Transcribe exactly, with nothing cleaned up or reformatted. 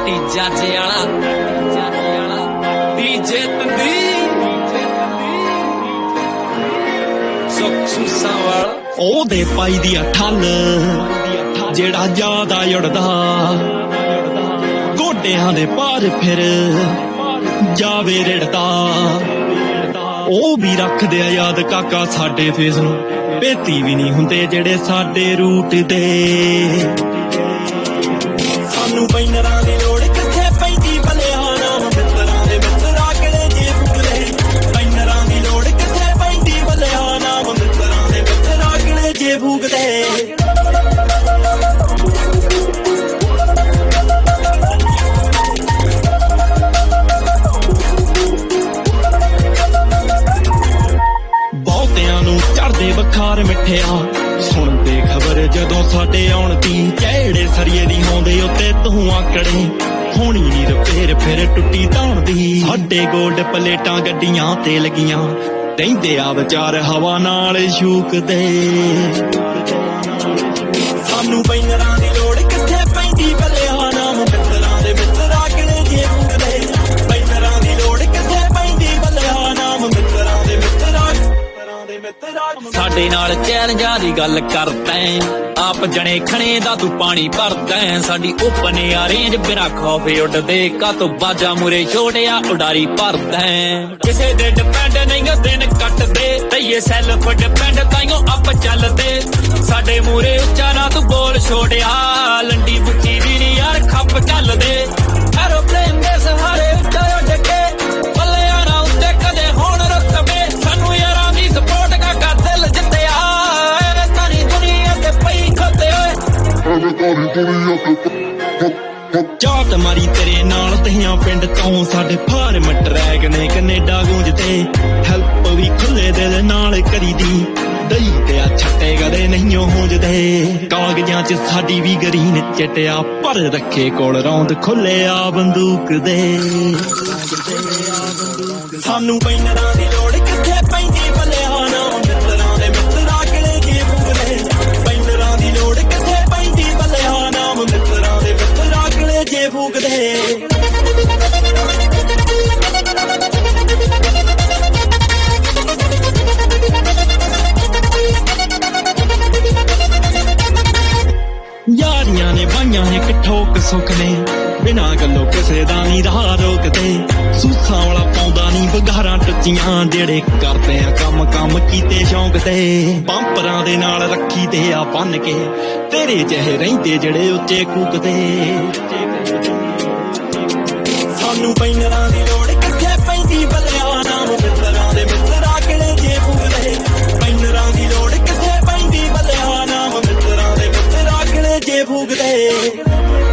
ਪੱਟੀ ਜਾਜੇ ਵਾਲਾ ਡੀਜੇ ਤੰਦੀ ਸੁੱਖ ਸੁਸਾਂ ਵਾਲਾ ਉਹਦੇ ਪਾਈ ਦੀ ਠੱਲ ਜਿਹੜਾ ਜ਼ਿਆਦਾ ਉੜਦਾ ਗੋਡਿਆਂ ਦੇ ਪਾਰ ਫਿਰ ਜਾਵੇ ਰਿੜਦਾ। ਉਹ ਵੀ ਰੱਖਦੇ ਆ ਯਾਦ ਕਾਕਾ ਸਾਡੇ ਫੇਸ ਨੂੰ, ਭੇਤੀ ਵੀ ਨਹੀਂ ਹੁੰਦੇ ਜਿਹੜੇ ਸਾਡੇ ਰੂਟ ਦੇ। ਸਾਨੂੰ ਬੈਨਰਾਂ ਦੀ ਲੋੜ ਕਿੱਥੇ ਪੈਂਦੀ ਭਲਿਆ ਨਾਮ ਮਿੱਤਰਾਂ ਦੇ ਮਿੱਤਰਾ ਕਿਹੜੇ ਜੇ ਫੁਕਦੇ। ਬੈਨਰਾਂ ਦੀ ਲੋੜ ਕਿੱਥੇ ਪੈਂਦੀ ਭਲਿਆ ਨਾਮ ਮਿੱਤਰਾਂ ਦੇ ਮਿੱਤਰਾ ਕਿਹੜੇ ਜੇ ਫੁਕਦੇ। ਚੜਦੇ ਬਖਾਰ ਮਿੱਠਿਆ ਸੁਣਦੇ ਖਬਰ ਜਦੋਂ ਸਾਡੇ ਆਉਣ ਦੀ, ਜਿਹੜੇ ਸਰੀਏ ਦੀ ਹੋਂਦੇ ਉੱਤੇ ਤੂੰ ਆਕੜੇ ਹੋਣੀ ਨੀ ਰਪੇਰ ਫਿਰ ਟੁੱਟੀ ਧੌਣ ਦੀ। ਸਾਡੇ ਗੋਲਡ ਪਲੇਟਾਂ ਗੱਡੀਆਂ ਤੇ ਲੱਗੀਆਂ ਰਹਿੰਦੇ ਆ ਵਿਚਾਰ ਹਵਾ ਨਾਲ ਸ਼ੂਕਦੇ। ਸਾਨੂੰ ਬੈਨਰਾਂ ਦੀ ਲੋੜ ਕਿੱਥੇ ਪੈਂਦੀ ਭਲਿਆ ਨਾਮ ਮਿੱਤਰਾਂ ਦੇ ਮਿੱਤਰਾ ਕਿਹੜੇ ਜੇ ਫੁਕਦੇ। ਬੈਨਰਾਂ ਦੀ ਲੋੜ ਕਿੱਥੇ ਪੈਂਦੀ ਭਲਿਆ ਨਾਮ ਮਿੱਤਰਾਂ ਦੇ ਮਿੱਤਰਾ। ਸਾਡੇ ਨਾਲ ਚੈਲੰਜਾਂ ਦੀ ਗੱਲ ਕਰਦਾ, ਆਪ ਜਣੇ ਖਣੇ ਦਾ ਤੂੰ ਪਾਣੀ ਭਰਦਾ। ਸਾਡੀ ਓਪਨ ਆ ਰੇਂਜ ਬਿਨਾ ਖੌਫੇ ਉੱਡਦੇ, ਕਾਤੋਂ ਬਾਜਾ ਮੂਰੇ ਛੋੜਿਆ ਉਡਾਰੀ ਭਰਦਾ। ਕਿਸੇ ਦੇ ਡਿਪੈਂਡ ਨਹੀਂ ਦਿਨ ਕੱਟਦੇ, ਤਈਏ ਸੈਲਫ ਡਿਪੈਂਡ ਤਾਈਓ ਆਪ ਚੱਲਦੇ। ਸਾਡੇ ਮੂਰੇ ਉੱਚਾ ਨਾ ਤੂੰ ਬੋਲ ਛੋੜਿਆ, ਲੰਡੀ ਬੁੱਚੀ ਦੀ ਨੀ ਯਾਰ ਖੱਪ ਚੱਲਦੇ। ਐਰੋਪਲੇਨ ਦੇ ਸਹਾਰੇ ਉੱਚਾ ਉੱਡ ਕੇ ਪੱਲਿਆਂ ਨਾ ਉੱਤੇ ਕਦੇ ਹੋਣ ਰੁਤਬੇ। ਸਾਨੂੰ ਯਾਰਾਂ ਦੀ ਸਪੋਰਟ ਕਾਕਾ ਦਿਲ ਜਿੱਤਿਆ, ਐਵੇਂ ਤਾਰੀ ਦੁਨੀਆ ਤੇ ਪਈ ਖੋਤੇ ਚਾਟ ਮਾਰੀ ਤੇਰੇ ਨਾਲ ਤਹੀਆਂ ਪਿੰਡ ਤੋਂ ਸਾਡੇ ਫਾਰਮ ਟਰੈਕ ਨੇ ਕੈਨੇਡਾ ਗੂੰਜਦੇ। ਹੈਲਪ ਵੀ ਖੁੱਲੇ ਦਿਲ ਨਾਲ ਕਰੀਦੀ, ਦਈ ਤੇ ਆ ਛੱਟੇ ਕਦੇ ਨਹੀਂ ਹੁੰਜਦੇ। ਕਾਗਜ਼ਾਂ ਚ ਸਾਡੀ ਵੀ ਗਰੀਨ ਚਟਿਆ, ਪਰ ਰੱਖੇ ਕੋਲ ਰੌਂਦ ਖੁੱਲੇ ਆ ਬੰਦੂਕ ਦੇ। ਸਾਨੂੰ ਬੈਨਰਾਂ ਦੀ ਲੋੜ ਕਿੱਥੇ ਪੈਂਦੀ ਭਲਿਆ ਨਾਮ ਮਿੱਤਰਾਂ ਦੇ ਮਿੱਤਰਾ ਕਿਹੜੇ ਜੇ ਫੁਕਦੇ। ਬੈਨਰਾਂ ਦੀ ਲੋੜ ਕਿੱਥੇ ਪੈਂਦੀ ਭਲਿਆ ਨਾਮ ਮਿੱਤਰਾਂ ਦੇ ਮਿੱਤਰਾ ਕਿਹੜੇ ਜੇ ਫੁਕਦੇ। ਯਾਰੀਆਂ ਨੇ ਬਾਈਆਂ ਇੱਕ ਠੋਕ ਸੁੱਖ ਨੇ, ਬਿਨਾਂ ਗੱਲੋਂ ਕਿਸੇ ਦਾ ਨੀ ਰਾਹ ਰੋਕਦੇ। ਸੂਸਾਂ ਵਾਲਾ ਪਾਉਂਦਾ ਨੀ ਬਗਾਰਾਂ ਟੱਚੀਆਂ, ਜਿਹੜੇ ਕਰਦੇ ਆ ਕੰਮ ਕੰਮ ਕੀਤੇ ਸ਼ੌਂਕ ਤੇ। ਪੰਪਰਾਂ ਦੇ ਨਾਲ ਰੱਖੀ ਤੇ ਆ ਬੰਨ ਕੇ, ਤੇਰੇ ਜਿਹੇ ਰਹਿੰਦੇ ਜਿਹੜੇ ਉੱਚੇ ਕੂਕਦੇ। ਸਾਨੂੰ ਬੈਨਰਾਂ ਦੀ ਲੋੜ ਕਿੱਥੇ ਪੈਂਦੀ ਭਲਿਆ ਨਾਮ ਮਿੱਤਰਾਂ ਦੇ ਮਿੱਤਰਾ ਕਿਹੜੇ ਜੇ ਫੁਕਦੇ। ਬੈਨਰਾਂ ਦੀ ਲੋੜ ਕਿੱਥੇ ਪੈਂਦੀ ਭਲਿਆ ਨਾਮ ਮਿੱਤਰਾਂ ਦੇ ਮਿੱਤਰਾ ਕਿਹੜੇ ਜੇ ਫੁਕਦੇ।